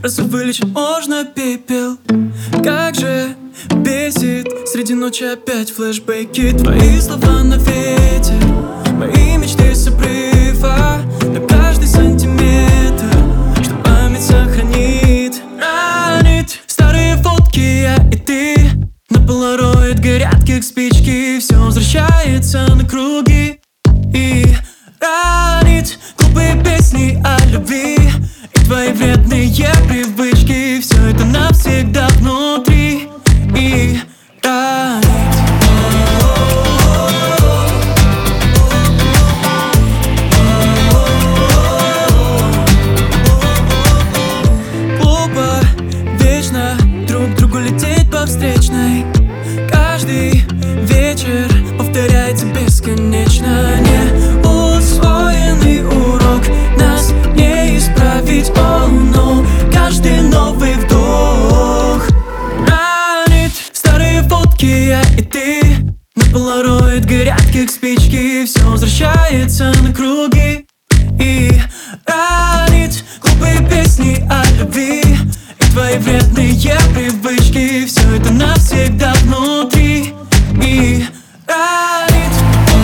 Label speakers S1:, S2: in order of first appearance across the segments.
S1: Разве вылечить можно пепел? Как же бесит среди ночи опять флешбеки. Твои слова на ветер, мои мечты с обрыва. На каждый сантиметр, что память сохранит. Ранит старые фотки, я и ты. На полароид горят как спички. Все возвращается на круги. И ранит глупые песни о любви и твои вредные привычки. Все это навсегда внутри. И ранит. Глупо вечно друг другу лететь по встречной. Каждый вечер повторяется бесконечно. Неусвоенный урок, нас не исправить, oh no. Каждый новый вдох ранит. Старые фотки, я и ты. На полароид горят как спички. Все возвращается на круги. И ранит глупые песни о любви и твои вредные привычки. Все это навсегда внутри. И ранит.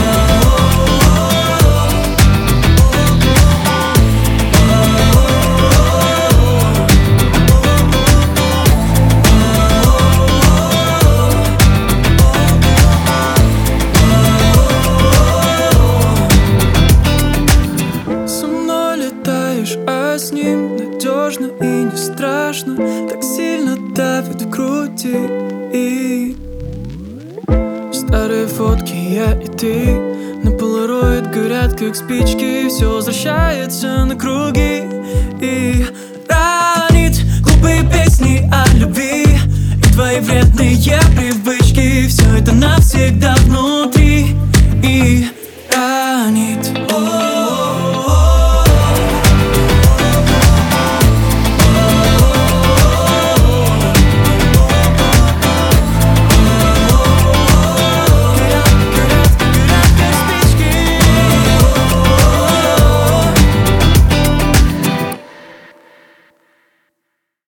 S1: Со мной летаешь, а с ним надежно и не страшно. Так сильно давит в груди. И старые фотки, я и ты. На полароид горят как спички. Все возвращается на круги. И ранит глупые песни о любви и твои вредные привычки. Все это навсегда внутри. И